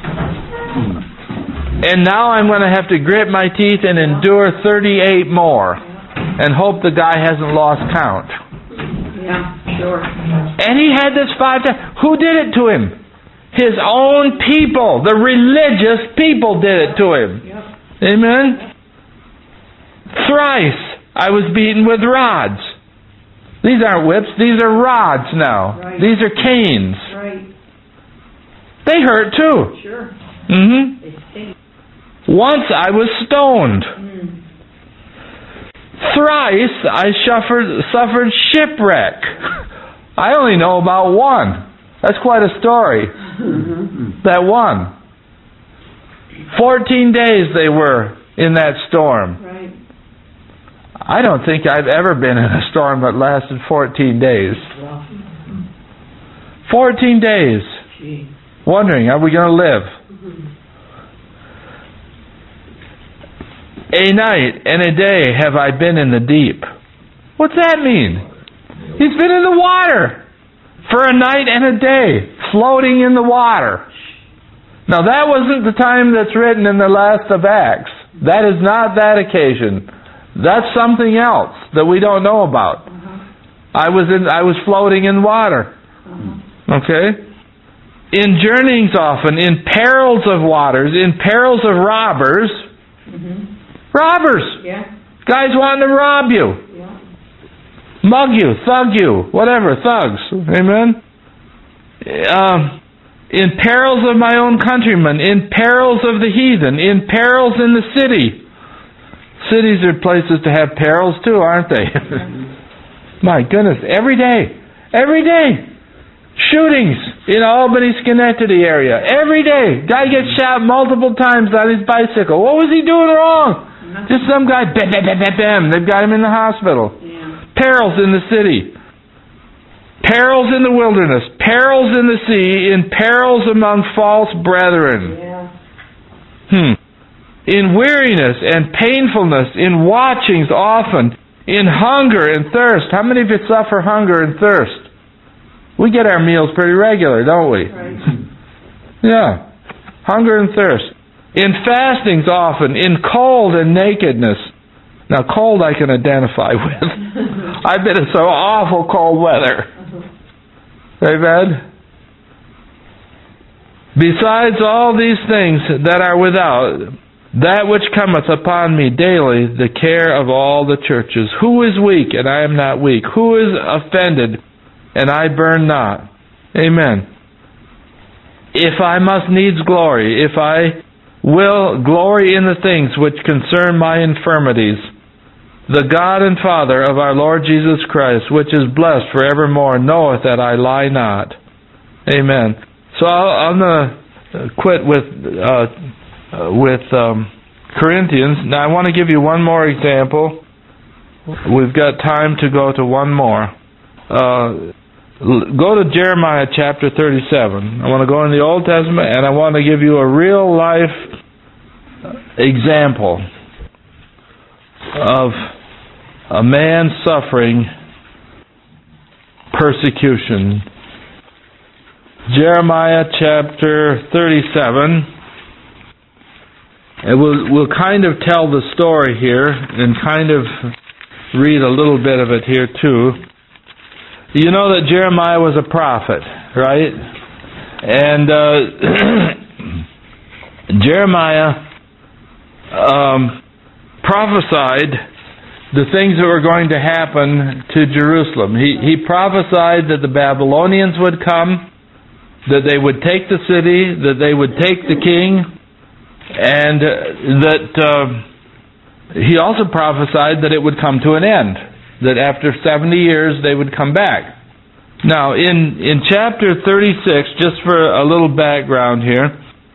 And now I'm going to have to grit my teeth and endure 38 more and hope the guy hasn't lost count. Yeah, sure. And he had this 5 times. Who did it to him? His own people. The religious people did it to him. Yep. Amen? Thrice I was beaten with rods. These aren't whips. These are rods now. Right. These are canes. Right. They hurt too. Sure. Mm-hmm. They stink. Once I was stoned. Thrice I suffered shipwreck. I only know about one. That's quite a story. That one. 14 days they were in that storm. Right. I don't think I've ever been in a storm that lasted 14 days. 14 days. Gee. Wondering, are we going to live? A night and a day have I been in the deep. What's that mean? He's been in the water for a night and a day, floating in the water. Now that wasn't the time that's written in the last of Acts. That is not that occasion. That's something else that we don't know about. I was floating in water. Okay? In journeyings often, in perils of waters, in perils of robbers. Robbers! Yeah. Guys wanting to rob you. Yeah. Mug you, thug you, whatever, thugs. Amen? In perils of my own countrymen, in perils of the heathen, in perils in the city. Cities are places to have perils too, aren't they? My goodness, every day. Every day. Shootings in Albany, Schenectady area. Every day. Guy gets shot multiple times on his bicycle. What was he doing wrong? Just some guy, bam, bam, bam, bam, bam. They've got him in the hospital. Yeah. Perils in the city. Perils in the wilderness. Perils in the sea. In perils among false brethren. Yeah. In weariness and painfulness. In watchings often. In hunger and thirst. How many of you suffer hunger and thirst? We get our meals pretty regular, don't we? Right. Yeah. Hunger and thirst. In fastings often. In cold and nakedness. Now cold I can identify with. I've been in some awful cold weather. Amen? Besides all these things that are without, that which cometh upon me daily, the care of all the churches. Who is weak, and I am not weak? Who is offended, and I burn not? Amen. If I must needs glory, if I will glory in the things which concern my infirmities, the God and Father of our Lord Jesus Christ, which is blessed forevermore, knoweth that I lie not. Amen. So I'm going to quit with Corinthians. Now I want to give you one more example. We've got time to go to one more. Go to Jeremiah chapter 37. I want to go in the Old Testament and I want to give you a real life example of a man suffering persecution. Jeremiah chapter 37. And we'll kind of tell the story here and kind of read a little bit of it here too. You know that Jeremiah was a prophet, right? And Jeremiah prophesied the things that were going to happen to Jerusalem. He prophesied that the Babylonians would come, that they would take the city, that they would take the king, and that he also prophesied that it would come to an end, that after 70 years they would come back. Now, in chapter 36, just for a little background here,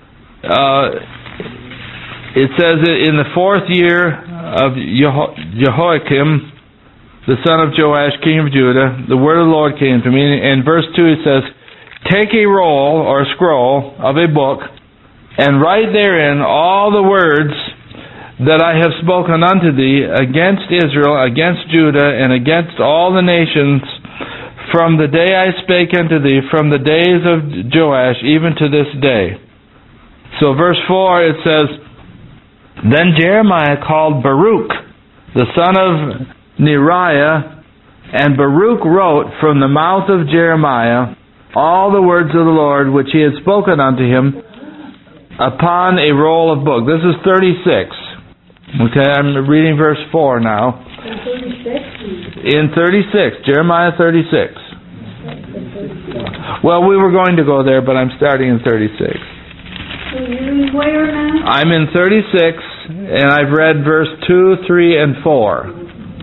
it says in the 4th year of Jehoiakim, the son of Joash, king of Judah, the word of the Lord came to me. In verse 2 it says, take a roll or a scroll of a book, and write therein all the words that I have spoken unto thee against Israel, against Judah, and against all the nations, from the day I spake unto thee, from the days of Joash, even to this day. So verse 4 it says, then Jeremiah called Baruch, the son of Neriah, and Baruch wrote from the mouth of Jeremiah all the words of the Lord which he had spoken unto him upon a roll of book. This is 36. Okay, I'm reading verse 4 now. In 36, Jeremiah 36. Well, we were going to go there, but I'm starting in 36. So you're where now? I'm in 36, and I've read verse 2, 3, and 4. Okay.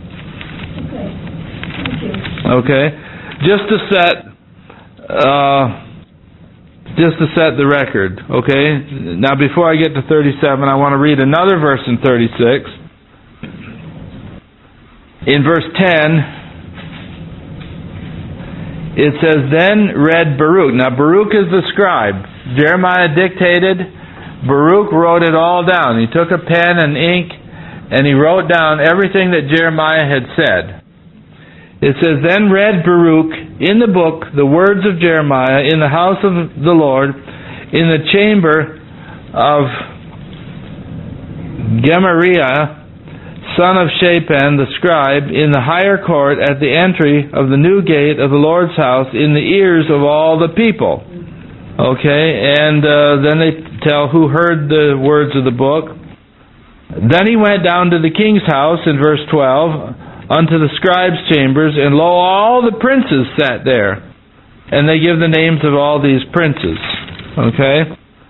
Thank you. Okay? Just to set the record, okay? Now before I get to 37, I want to read another verse in 36. In verse 10, it says, then read Baruch. Now Baruch is the scribe. Jeremiah dictated, Baruch wrote it all down. He took a pen and ink, and he wrote down everything that Jeremiah had said. It says, then read Baruch in the book the words of Jeremiah in the house of the Lord, in the chamber of Gemariah, son of Shaphan the scribe, in the higher court at the entry of the new gate of the Lord's house, in the ears of all the people. Okay, and then they tell who heard the words of the book. Then he went down to the king's house, in verse 12, unto the scribe's chambers, and lo, all the princes sat there. And they give the names of all these princes. Okay?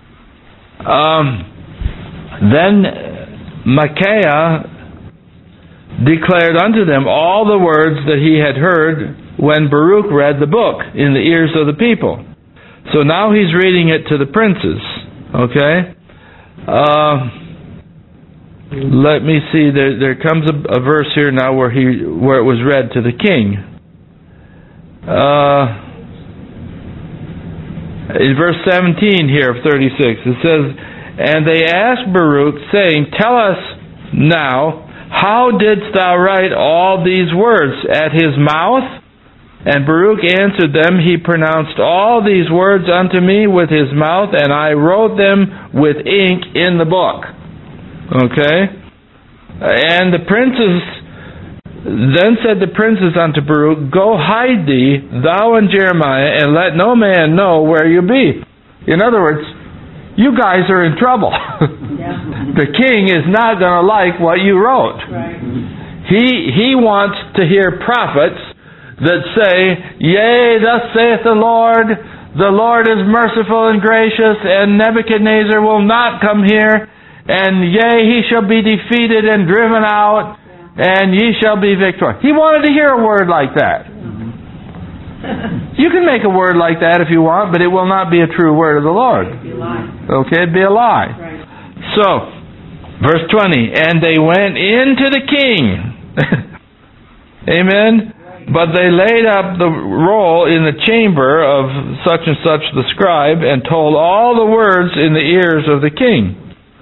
Then Micaiah declared unto them all the words that he had heard when Baruch read the book in the ears of the people. So now he's reading it to the princes. Okay? Let me see. There comes a verse here now where it was read to the king. In verse 17 here of 36, it says, And they asked Baruch, saying, Tell us now, how didst thou write all these words? At his mouth? And Baruch answered them, He pronounced all these words unto me with his mouth, and I wrote them with ink in the book. Okay? And the princes, then said the princes unto Baruch, Go hide thee, thou and Jeremiah, and let no man know where you be. In other words, you guys are in trouble. The king is not going to like what you wrote. Right. He wants to hear prophets that say, Yea, thus saith the Lord is merciful and gracious, and Nebuchadnezzar will not come here, and yea, he shall be defeated and driven out, and ye shall be victorious. He wanted to hear a word like that. You can make a word like that if you want, but it will not be a true word of the Lord. It'd be a lie. Okay, it'd be a lie. Right. So, verse 20, And they went into the king. Amen? But they laid up the roll in the chamber of such and such the scribe, and told all the words in the ears of the king.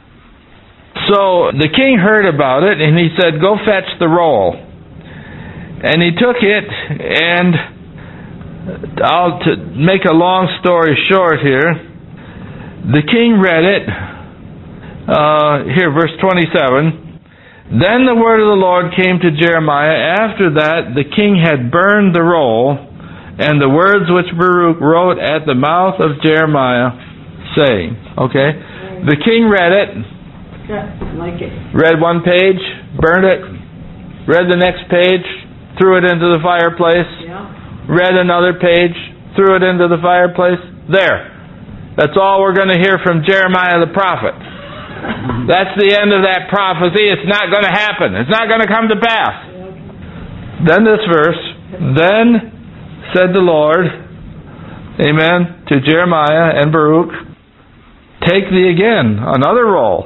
So the king heard about it, and he said, Go fetch the roll. And he took it, and to make a long story short here, the king read it. Here, verse 27. Then the word of the Lord came to Jeremiah. After that, the king had burned the roll, and the words which Baruch wrote at the mouth of Jeremiah, saying. Okay? The king read it. Like it. Read one page, burned it. Read the next page, threw it into the fireplace. Yeah. Read another page, threw it into the fireplace. There. That's all we're going to hear from Jeremiah the prophet. That's the end of that prophecy. It's not going to happen. It's not going to come to pass. Then this verse, Then said the Lord, amen, to Jeremiah and Baruch, Take thee again another roll,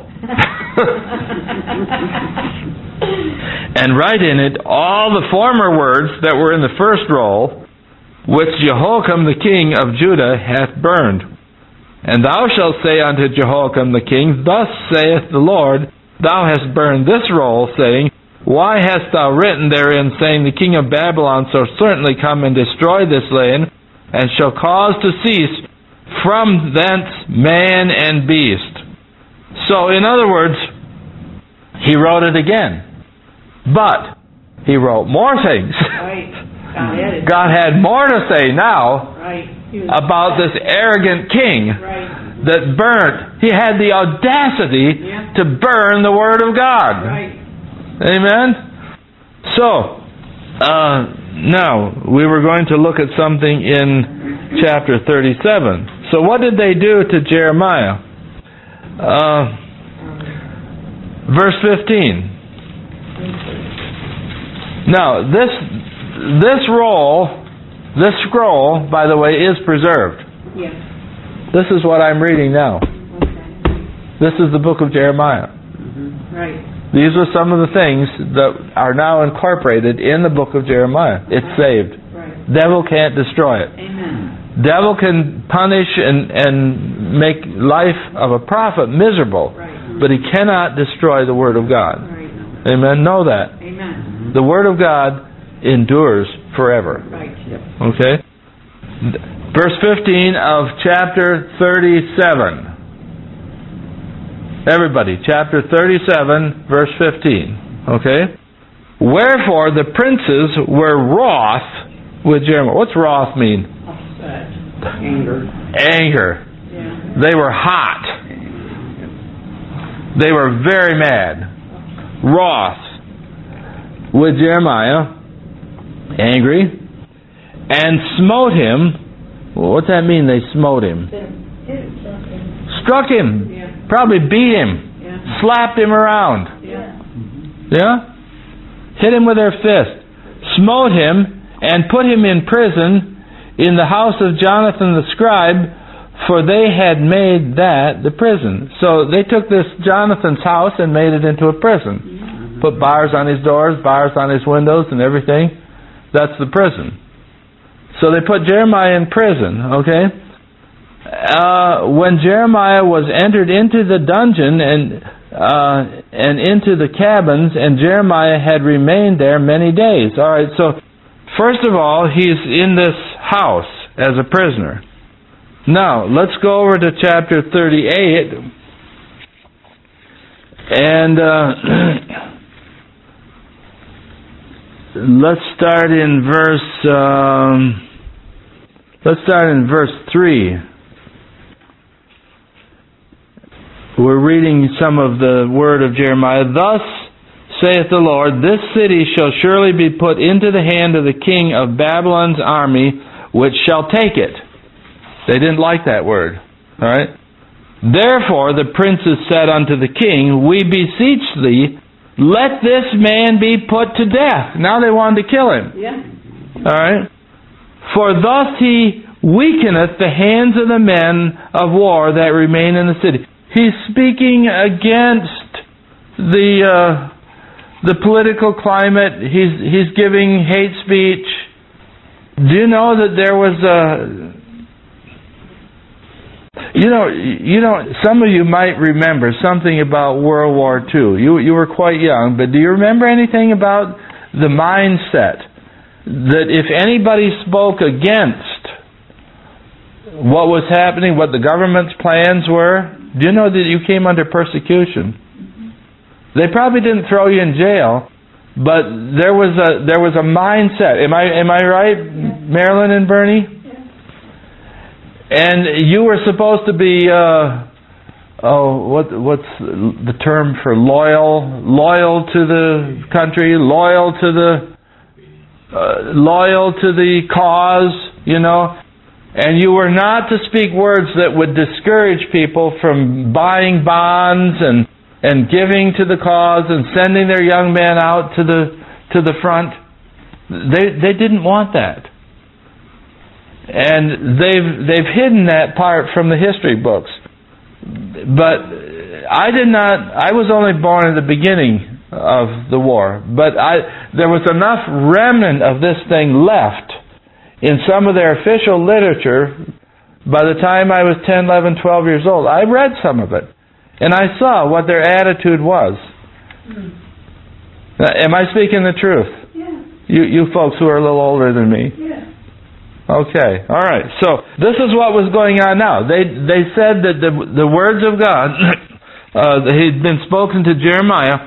and write in it all the former words that were in the first roll, which Jehoiakim the king of Judah hath burned. And thou shalt say unto Jehoiakim the king, Thus saith the Lord, Thou hast burned this roll, saying, Why hast thou written therein, saying, The king of Babylon shall certainly come and destroy this land, and shall cause to cease from thence man and beast. So, in other words, he wrote it again. But he wrote more things. Right. God had more to say now. Right. About this arrogant king that burnt. He had the audacity to burn the Word of God. Right. Amen? So, now, we were going to look at something in chapter 37. So what did they do to Jeremiah? Verse 15. Now, this roll... This scroll, by the way, is preserved. Yes. This is what I'm reading now. Okay. This is the book of Jeremiah. Right. These are some of the things that are now incorporated in the book of Jeremiah. It's saved. Right. Devil can't destroy it. Amen. Devil can punish and make life of a prophet miserable, but he cannot destroy the Word of God. Right. Amen. Know that. Amen. The Word of God endures forever. Right. Yep. Okay? Verse 15 of chapter 37. Everybody, chapter 37, verse 15. Okay? Wherefore the princes were wroth with Jeremiah. What's wroth mean? Upset. Anger. Yeah. They were hot. They were very mad. Wroth with Jeremiah. Angry. And smote him. Well, what's that mean, they smote him? Struck him. Yeah. Probably beat him. Yeah. Slapped him around. Yeah. Yeah? Hit him with their fist. Smote him and put him in prison in the house of Jonathan the scribe, for they had made that the prison. So they took this Jonathan's house and made it into a prison. Put bars on his doors, bars on his windows and everything. That's the prison. So they put Jeremiah in prison, okay? When Jeremiah was entered into the dungeon and into the cabins, and Jeremiah had remained there many days. All right, so first of all, he's in this house as a prisoner. Now, let's go over to chapter 38, and let's start in verse 3. We're reading some of the word of Jeremiah. Thus saith the Lord, this city shall surely be put into the hand of the king of Babylon's army, which shall take it. They didn't like that word. All right? Therefore the princes said unto the king, we beseech thee, let this man be put to death. Now they wanted to kill him. Yeah. All right? For thus he weakeneth the hands of the men of war that remain in the city. He's speaking against the political climate. He's giving hate speech. Do you know that there was some of you might remember something about World War II. You were quite young, but do you remember anything about the mindset that if anybody spoke against what was happening, what the government's plans were, do you know that you came under persecution? They probably didn't throw you in jail, but there was a mindset. Am I right, Marilyn and Bernie? And you were supposed to be what's the term for loyal to the country, loyal to the cause, you know. And you were not to speak words that would discourage people from buying bonds and giving to the cause and sending their young men out to the front. They didn't want that. And they've hidden that part from the history books. But I was only born at the beginning of the war, but there was enough remnant of this thing left in some of their official literature. By the time I was 10, 11, 12 years old, I read some of it. And I saw what their attitude was. Now, am I speaking the truth? Yeah. You folks who are a little older than me. Yeah. Okay, all right. So this is what was going on now. They said that the words of God had been spoken to Jeremiah.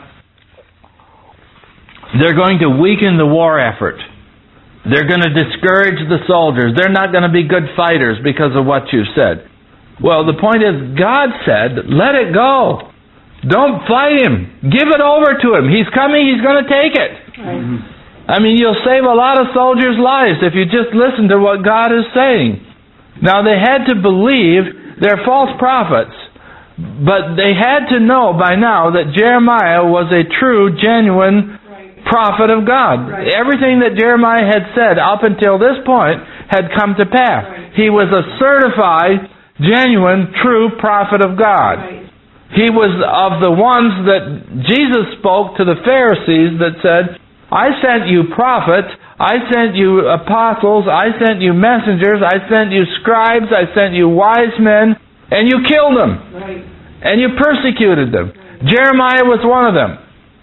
They're going to weaken the war effort. They're going to discourage the soldiers. They're not going to be good fighters because of what you've said. Well, the point is, God said, let it go. Don't fight him. Give it over to him. He's coming. He's going to take it. Right. I mean, you'll save a lot of soldiers' lives if you just listen to what God is saying. Now, they had to believe they're false prophets, but they had to know by now that Jeremiah was a true, genuine prophet of God. Right. Everything that Jeremiah had said up until this point had come to pass. Right. He was a certified, genuine, true prophet of God. Right. He was of the ones that Jesus spoke to the Pharisees that said, I sent you prophets, I sent you apostles, I sent you messengers, I sent you scribes, I sent you wise men, and you killed them. Right. And you persecuted them. Right. Jeremiah was one of them.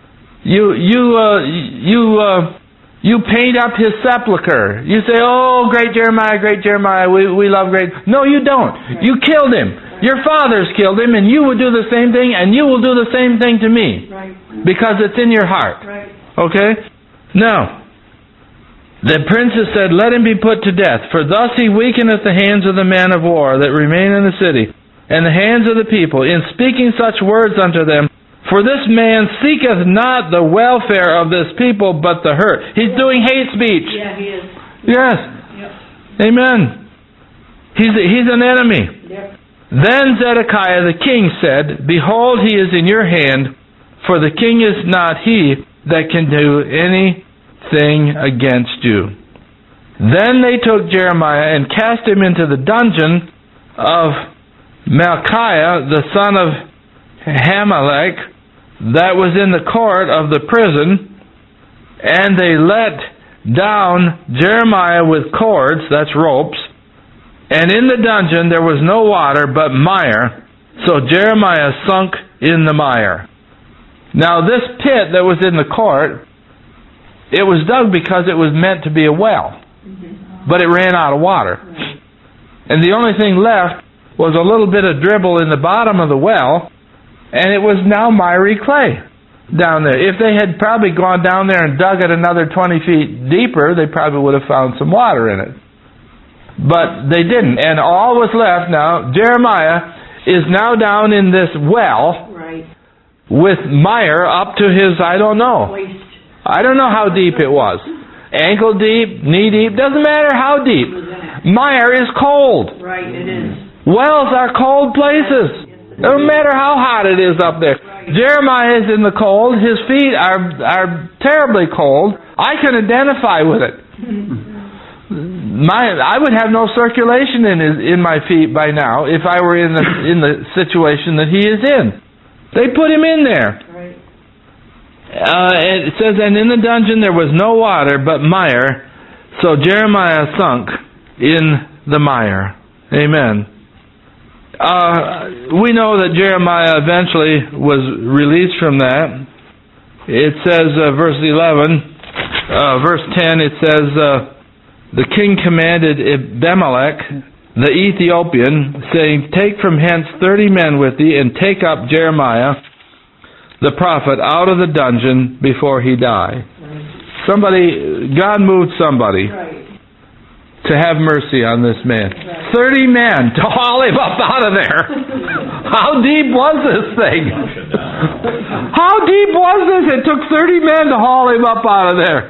You paint up his sepulcher. You say, oh, great Jeremiah, we love great. No, you don't. You killed him. Your fathers killed him, and you will do the same thing, and you will do the same thing to me. Right. Because it's in your heart. Right. Okay? Now, the princes said, let him be put to death, for thus he weakeneth the hands of the men of war that remain in the city, and the hands of the people, in speaking such words unto them. For this man seeketh not the welfare of this people, but the hurt. He's doing hate speech. Yeah, he is. Yes. Yep. Amen. He's an enemy. Yep. Then Zedekiah the king said, behold, he is in your hand, for the king is not he that can do anything against you. Then they took Jeremiah and cast him into the dungeon of Malchiah, the son of Hamelech, that was in the court of the prison, and they let down Jeremiah with cords, that's ropes, and in the dungeon there was no water but mire, so Jeremiah sunk in the mire. Now this pit that was in the court, it was dug because it was meant to be a well, but it ran out of water. And the only thing left was a little bit of dribble in the bottom of the well, and it was now miry clay down there. If they had probably gone down there and dug it another 20 feet deeper, they probably would have found some water in it. But they didn't. And all was left now, Jeremiah is now down in this well with mire up to his, I don't know. Waist. I don't know how deep it was. Ankle deep, knee deep, doesn't matter how deep. Mire is cold. Right, it is. Wells are cold places. No matter how hot it is up there. Jeremiah is in the cold. His feet are terribly cold. I can identify with it. I would have no circulation in my feet by now if I were in the situation that he is in. They put him in there. It says, and in the dungeon there was no water but mire, so Jeremiah sunk in the mire. Amen. We know that Jeremiah eventually was released from that. It says, verse 11, verse 10, it says, the king commanded Abimelech, the Ethiopian, saying, take from hence 30 men with thee, and take up Jeremiah, the prophet, out of the dungeon before he die. God moved somebody to have mercy on this man. 30 men to haul him up out of there. How deep was this thing? How deep was this? It took 30 men to haul him up out of there.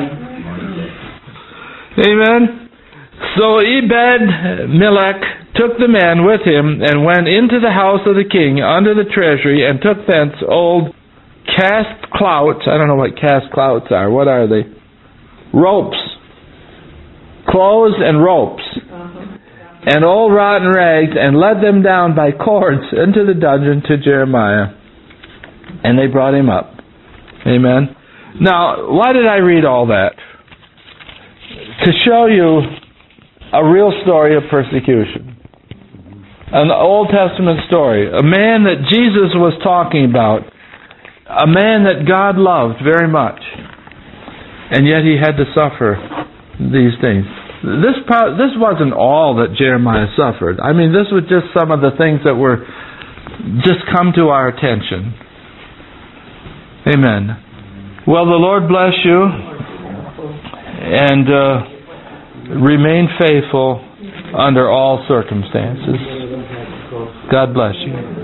Amen. So Ebed-Melech took the man with him and went into the house of the king under the treasury, and took thence old cast clouts. I don't know what cast clouts are. What are they? Ropes. Clothes and ropes. And old rotten rags, and led them down by cords into the dungeon to Jeremiah. And they brought him up. Amen. Now, why did I read all that? To show you a real story of persecution. An Old Testament story. A man that Jesus was talking about. A man that God loved very much. And yet he had to suffer these things. This wasn't all that Jeremiah suffered. I mean, this was just some of the things that were just come to our attention. Amen. Well, the Lord bless you, and remain faithful under all circumstances. God bless you.